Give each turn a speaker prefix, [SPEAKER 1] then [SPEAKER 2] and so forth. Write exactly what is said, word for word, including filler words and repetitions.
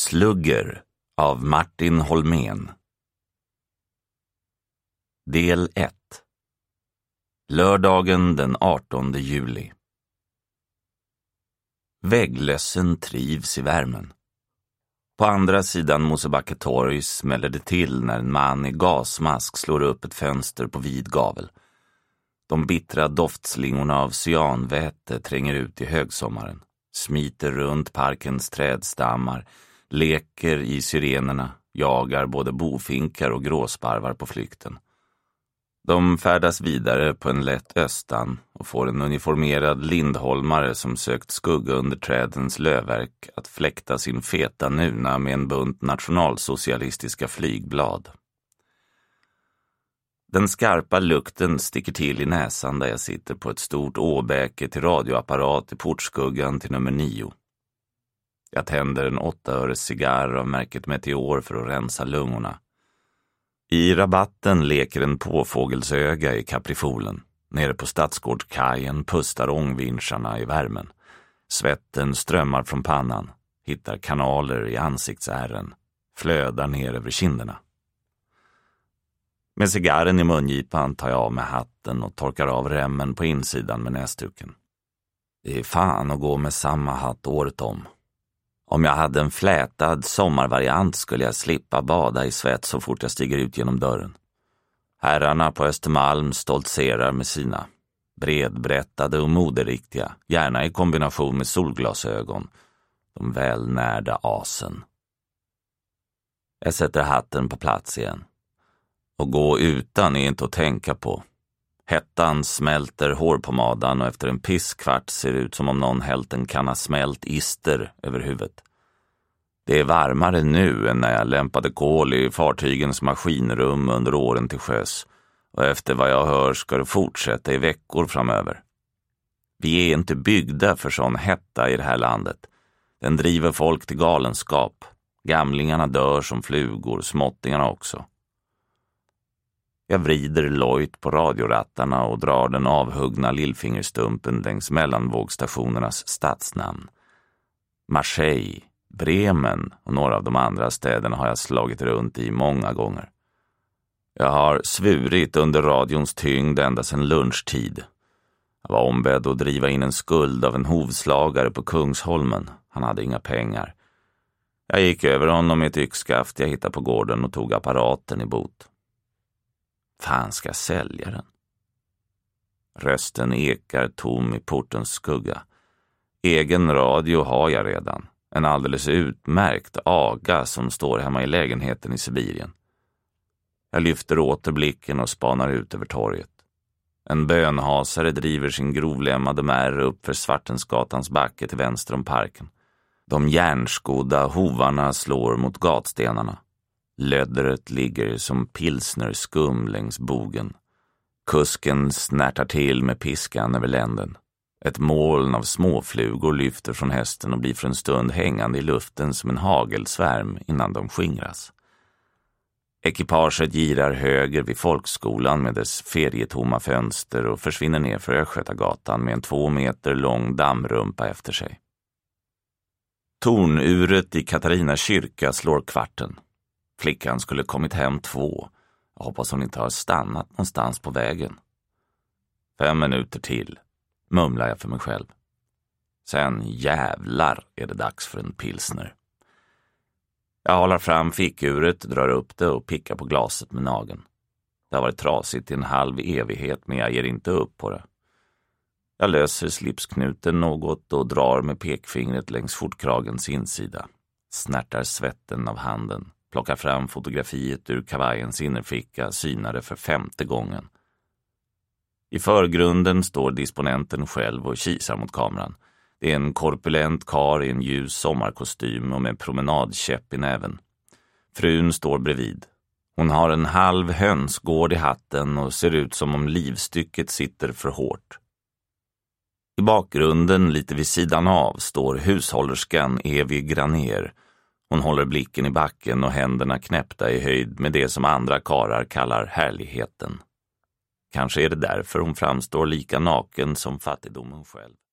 [SPEAKER 1] Slugger av Martin Holmén. Del ett. Lördagen den artonde juli. Vägglössen trivs i värmen. På andra sidan Mosebacke torg smäller det till när en man i gasmask slår upp ett fönster på vid gavel. De bittra doftslingorna av cyanväte tränger ut i högsommaren, smiter runt parkens trädstammar, leker i syrenerna, jagar både bofinkar och gråsparvar på flykten. De färdas vidare på en lätt östan och får en uniformerad lindholmare som sökt skugga under trädens lövverk att fläkta sin feta nuna med en bunt nationalsocialistiska flygblad. Den skarpa lukten sticker till i näsan där jag sitter på ett stort åbäke till radioapparat i portskuggan till nummer nio. Jag tänder en åttaöres cigarr av märket Meteor för att rensa lungorna. I rabatten leker en påfågelsöga i kaprifolen. Nere på Stadsgårdskajen pustar ångvinsarna i värmen. Svetten strömmar från pannan, hittar kanaler i ansiktsärren, flödar ner över kinderna. Med cigarren i mungipan tar jag av med hatten och torkar av remmen på insidan med näsduken. Det är fan att gå med samma hatt året om. Om jag hade en flätad sommarvariant skulle jag slippa bada i svett så fort jag stiger ut genom dörren. Herrarna på Östermalm stoltserar med sina. Bredbrättade och moderiktiga, gärna i kombination med solglasögon. De välnärda asen. Jag sätter hatten på plats igen. Och gå utan är inte att tänka på. Hettan smälter hårpomadan och efter en pisskvart ser ut som om någon hällt en kanna smält ister över huvudet. Det är varmare nu än när jag lämpade kol i fartygens maskinrum under åren till sjöss. Och efter vad jag hör ska det fortsätta i veckor framöver. Vi är inte byggda för sån hetta i det här landet. Den driver folk till galenskap. Gamlingarna dör som flugor, småttingarna också. Jag vrider lojt på radiorattarna och drar den avhuggna lillfingerstumpen längs mellanvågstationernas stadsnamn. Marseille, Bremen och några av de andra städerna har jag slagit runt i många gånger. Jag har svurit under radions tyngd ända sedan lunchtid. Jag var ombedd att driva in en skuld av en hovslagare på Kungsholmen. Han hade inga pengar. Jag gick över honom med ett yxskaft jag hittade på gården och tog apparaten i bot. Fan ska jag sälja den? Rösten ekar tom i portens skugga. Egen radio har jag redan. En alldeles utmärkt aga som står hemma i lägenheten i Sibirien. Jag lyfter åter blicken och spanar ut över torget. En bönhasare driver sin grovlämmade märr upp för Svartensgatans backe till vänster om parken. De järnskodda hovarna slår mot gatstenarna. Löddret ligger som pilsnerskum längs bogen. Kusken snärtar till med piskan över länden. Ett moln av småflugor lyfter från hästen och blir för en stund hängande i luften som en hagelsvärm innan de skingras. Ekipaget girar höger vid folkskolan med dess ferietomma fönster och försvinner ner för Östgötagatan med en två meter lång dammrumpa efter sig. Tornuret i Katarina kyrka slår kvarten. Flickan skulle kommit hem två. Jag hoppas hon inte har stannat någonstans på vägen. Fem minuter till, mumlar jag för mig själv. Sen jävlar är det dags för en pilsner. Jag håller fram fickuret, drar upp det och pickar på glaset med nageln. Det har varit trasigt i en halv evighet men jag ger inte upp på det. Jag löser slipsknuten något och drar med pekfingret längs skjortkragens insida. Snärtar svetten av handen. Plockar fram fotografiet ur kavajens innerficka, synade för femte gången. I förgrunden står disponenten själv och kisar mot kameran. Det är en korpulent kar i en ljus sommarkostym och med promenadkäpp i näven. Frun står bredvid. Hon har en halv hönsgård i hatten och ser ut som om livstycket sitter för hårt. I bakgrunden, lite vid sidan av, står hushållerskan Evy Graner. Hon håller blicken i backen och händerna knäppta i höjd med det som andra karar kallar härligheten. Kanske är det därför hon framstår lika naken som fattigdomen själv.